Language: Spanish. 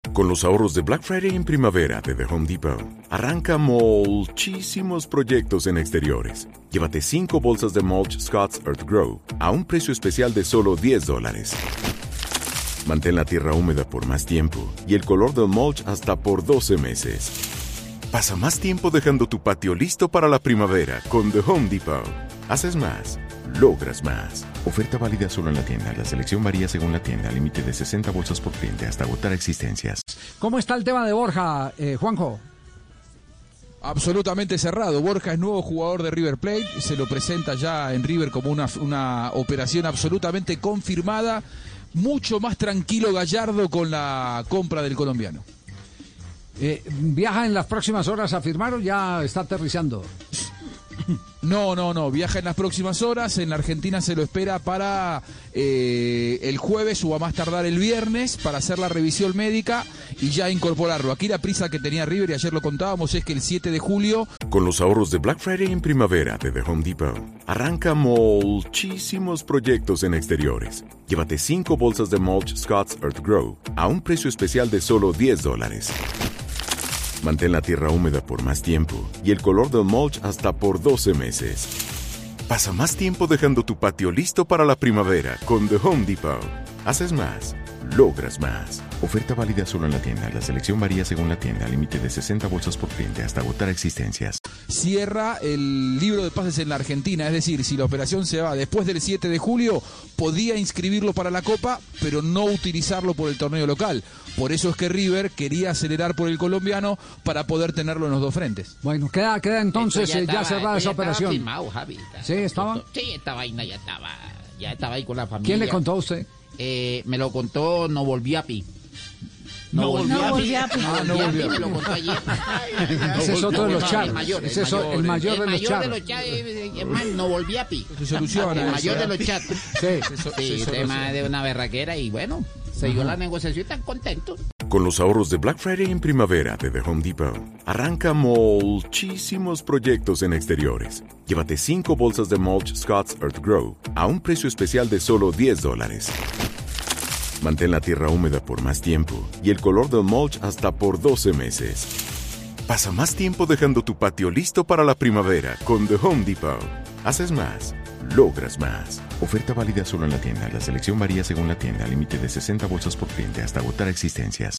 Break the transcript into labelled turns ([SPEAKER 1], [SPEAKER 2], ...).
[SPEAKER 1] Con los ahorros de Black Friday en primavera de The Home Depot, arranca muchísimos proyectos en exteriores. Llévate 5 bolsas de mulch Scott's Earth Grow a un precio especial de solo $10. Mantén la tierra húmeda por más tiempo y el color del mulch hasta por 12 meses. Pasa más tiempo dejando tu patio listo para la primavera con The Home Depot. Haces más, logras más. Oferta válida solo en la tienda. La selección varía según la tienda. Límite de 60 bolsas por cliente hasta agotar existencias.
[SPEAKER 2] ¿Cómo está el tema de Borja, Juanjo?
[SPEAKER 3] Absolutamente cerrado. Borja es nuevo jugador de River Plate. Se lo presenta ya en River como una operación absolutamente confirmada. Mucho más tranquilo Gallardo con la compra del colombiano.
[SPEAKER 2] ¿Viaja en las próximas horas a firmar o ya está aterrizando?
[SPEAKER 3] No, viaja en las próximas horas. En la Argentina se lo espera para el jueves o a más tardar el viernes para hacer la revisión médica y ya incorporarlo. Aquí la prisa que tenía River, y ayer lo contábamos, es que el 7 de julio...
[SPEAKER 1] Con los ahorros de Black Friday en primavera de The Home Depot, arranca muchísimos proyectos en exteriores. Llévate 5 bolsas de mulch Scott's Earth Grow a un precio especial de solo $10. Mantén la tierra húmeda por más tiempo y el color del mulch hasta por 12 meses. Pasa más tiempo dejando tu patio listo para la primavera con The Home Depot. Haces más, logras más. Oferta válida solo en la tienda. La selección varía según la tienda. Límite de 60 bolsas por cliente hasta agotar existencias.
[SPEAKER 3] Cierra el libro de pases en la Argentina, es decir, si la operación se va después del 7 de julio, podía inscribirlo para la Copa, pero no utilizarlo por el torneo local. Por eso es que River quería acelerar por el colombiano para poder tenerlo en los dos frentes.
[SPEAKER 2] Bueno, queda entonces ya cerrada esa operación.
[SPEAKER 4] Firmado, Javi.
[SPEAKER 2] ¿Sí, estaba?
[SPEAKER 4] Sí, esta vaina ya estaba ahí con la familia.
[SPEAKER 2] ¿Quién le contó a usted?
[SPEAKER 4] Me lo contó No Volví a Pi.
[SPEAKER 3] No volví a Pi.
[SPEAKER 4] Me lo contó ayer.
[SPEAKER 2] Ese es otro de los chats.
[SPEAKER 4] Ese es el mayor de los chats. No Volví a Pi.
[SPEAKER 3] Se soluciona.
[SPEAKER 4] El mayor de los chats.
[SPEAKER 2] Sí,
[SPEAKER 4] tema de una berraquera y bueno, se dio la negociación y están contentos.
[SPEAKER 1] Con los ahorros de Black Friday en primavera de The Home Depot, arranca muchísimos proyectos en exteriores. Llévate 5 bolsas de mulch Scott's Earth Grow a un precio especial de solo $10. Mantén la tierra húmeda por más tiempo y el color del mulch hasta por 12 meses. Pasa más tiempo dejando tu patio listo para la primavera con The Home Depot. Haces más, logras más. Oferta válida solo en la tienda. La selección varía según la tienda. Límite de 60 bolsas por cliente hasta agotar existencias.